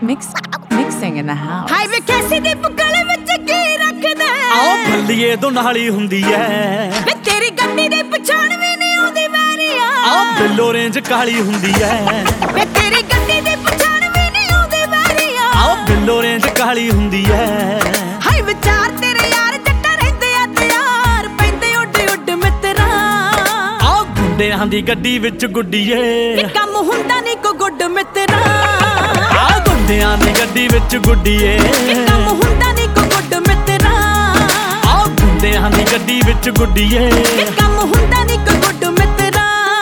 Mixing in the house. ਹਾਈ ਵੇ ਕੈਸੀ ਦੀ ਬੁੱਕਲ ਵਿੱਚ ਕੀ ਰੱਖਦਾ ਆਓ ਭੱਲੀਏ ਦੁਨਾਲੀ ਹੁੰਦੀ ਐ ਵੇ ਤੇਰੀ ਗੱਡੀ ਦੀ ਪਛਾਣ ਵੀ ਨਹੀਂ ਆਉਂਦੀ ਵੈਰੀਆ ਆਓ ਬਿੱਲੋ ਰੇਂਜ ਕਾਲੀ ਹੁੰਦੀ ਐ ਵੇ ਤੇਰੀ ਗੱਡੀ ਦੀ ਪਛਾਣ ਵੀ ਨਹੀਂ ਆਉਂਦੀ ਵੈਰੀਆ ਆਓ ਬਿੱਲੋ ਰੇਂਜ ਕਾਲੀ ਹੁੰਦੀ ਐ ਹਾਈ ਵਿਚਾਰ ਤੇਰੇ ਯਾਰ ਜੱਟਾ ਰਹਿੰਦੇ ਆ ਤਿਆਰ ਪੈਂਦੇ ਉੱਡ ਉੱਡ ਮਿੱਤਰਾ ਆਓ ਗੁੰਡਿਆਂ ਦੀ ਗੱਡੀ ਵਿੱਚ ਗੁੱਡੀਏ ਕਿ ਕੰਮ ਹੁੰਦਾ ਨਹੀਂ ਕੋ ਗੁੱਡ ਮਿੱਤਰਾ ਆਓ ਗੁੰਡਿਆਂ ਦੀ ਗੱਡੀ ਵਿੱਚ ਗੁੱਡੀਏ ਕਿ ਕੰਮ ਹੁੰਦਾ ਨਹੀਂ ਕੋ ਗੁੱਡ ਮਿੱਤਰਾ ਆਓ ਗੁੰਡਿਆਂ ਦੀ ਗੱਡੀ ਵਿੱਚ ਗੁੱਡੀਏ ਕਿ ਕੰਮ ਹੁੰਦਾ ਨਹੀਂ ਕੋ ਗੁੱਡ ਮਿੱਤਰਾ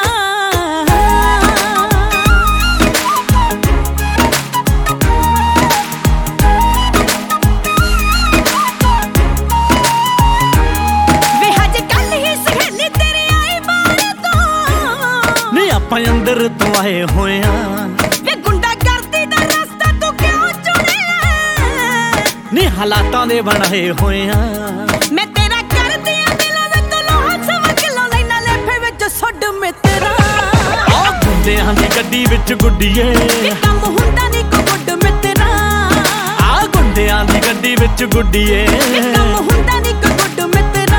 ਵੇ ਹਜੇ ਕੱਲ ਹੀ ਸਹੇਲੀ ਤੇਰੀ ਆਈ ਬਾਹਰ ਤੋਂ ਨੀ ਆਪਾਂ ਅੰਦਰ ਤੋਂ ਆਏ ਹੋਏ ਆ ਨੀ ਹਾਲਾਤਾਂ ਦੇ ਬਣਾਏ ਹੋਏ ਆ ਮੈਂ ਤੇਰਾ ਕਰਦੀ ਆ ਦਿਲਾਂ ਵਿੱਚ ਲੋਹਾ ਸਵਾ ਕਿਲੋ ਲੈਣਾ ਲੇਫੇ ਵਿੱਚ ਸੁੱਡ ਮਿੱਤਰਾ ਆਹ ਗੁੰਡਿਆਂ ਦੀ ਗੱਡੀ ਵਿੱਚ ਗੁੱਡੀਏ ਕਿ ਕੰਮ ਹੁੰਦਾ ਨਹੀਂ ਕੋ ਗੁੱਡ ਮਿੱਤਰਾ ਆਹ ਗੁੰਡਿਆਂ ਦੀ ਗੱਡੀ ਵਿੱਚ ਗੁੱਡੀਏ ਕਿ ਕੰਮ ਹੁੰਦਾ ਨਹੀਂ ਕੋ ਗੁੱਡ ਮਿੱਤਰਾ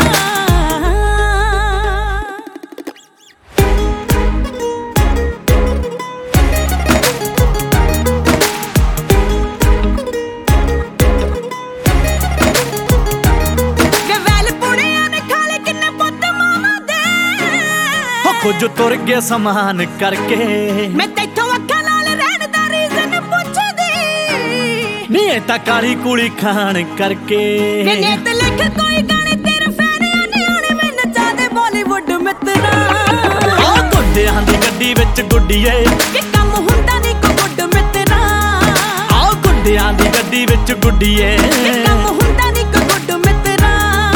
ਕੁਝ ਤੁਰ ਗਿਆ ਸਮਾਨ ਕਰਕੇ ਮੈਂ ਤੈਥੋਂ ਅੱਖਾਂ ਨਾਲ ਰਹਿਣ ਦਾ ਰੀਜ਼ਨ ਪੁੱਛਦੀ ਨੀ ਇਹ ਤਾਂ ਕਾਲੀ ਕੁਲੀ ਖਾਣ ਕਰਕੇ ਮੈਂ ਨੇਤ ਲਿਖ ਕੋਈ ਗਾਣੇ ਤੇਰੇ ਫੈਨਿਆਂ ਨੇ ਆਉਣੇ ਮੈਂ ਨਚਾ ਦੇ ਬਾਲੀਵੁੱਡ ਮਿੱਤਰਾ ਆਹ ਗੁੰਡਿਆਂ ਦੀ ਗੱਡੀ ਵਿੱਚ ਗੁੱਡੀਏ ਕਿ ਕੰਮ ਹੁੰਦਾ ਨਹੀਂ ਕੋ ਗੁੱਡ ਮਿੱਤਰਾ ਆਹ ਗੁੰਡਿਆਂ ਦੀ ਗੱਡੀ ਵਿੱਚ ਗੁੱਡੀਏ ਕਿ ਕੰਮ ਹੁੰਦਾ ਨਹੀਂ ਕੋ ਗੁੱਡ ਮਿੱਤਰਾ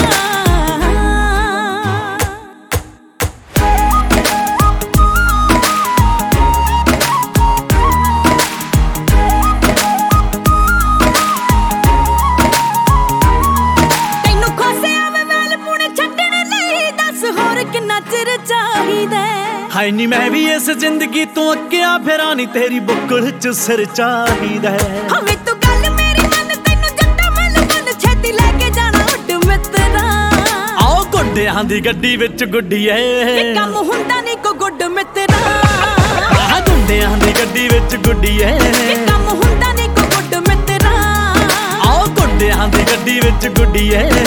ਕਿੰਨਾ ਚਿਰ ਚਾਹੀਦਾ ਹਾਏ ਨੀ ਮੈਂ ਵੀ ਇਸ ਜ਼ਿੰਦਗੀ ਤੋਂ ਅੱਕਿਆ ਫਿਰਾਂ ਨੀ ਤੇਰੀ ਬੁੱਕਲ ਚ ਸਿਰ ਚਾਹੀਦਾ ਹਵੇਂ ਤੂੰ ਗੱਲ ਮੇਰੀ ਮੰਨ ਤੈਨੂੰ ਜੱਟਾ ਮਨ ਛੇਤੀ ਲੈ ਕੇ ਜਾਣਾ ਉੱਡ ਮਿੱਤਰਾ ਆਓ ਗੁੰਡਿਆਂ ਦੀ ਗੱਡੀ ਵਿੱਚ ਗੁੱਡੀਏ ਕਿ ਕੰਮ ਹੁੰਦਾ ਨਹੀਂ ਕੋ ਗੁੱਡ ਮਿੱਤਰਾ ਆਹ ਗੁੰਡਿਆਂ ਦੀ ਗੱਡੀ ਵਿੱਚ ਗੁੱਡੀਏ ਕਿ ਕੰਮ ਹੁੰਦਾ ਨਹੀਂ ਕੋ ਗੁੱਡ ਮਿੱਤਰਾ ਆਓ ਗੁੰਡਿਆਂ ਦੀ ਗੱਡੀ ਵਿੱਚ ਗੁੱਡੀਏ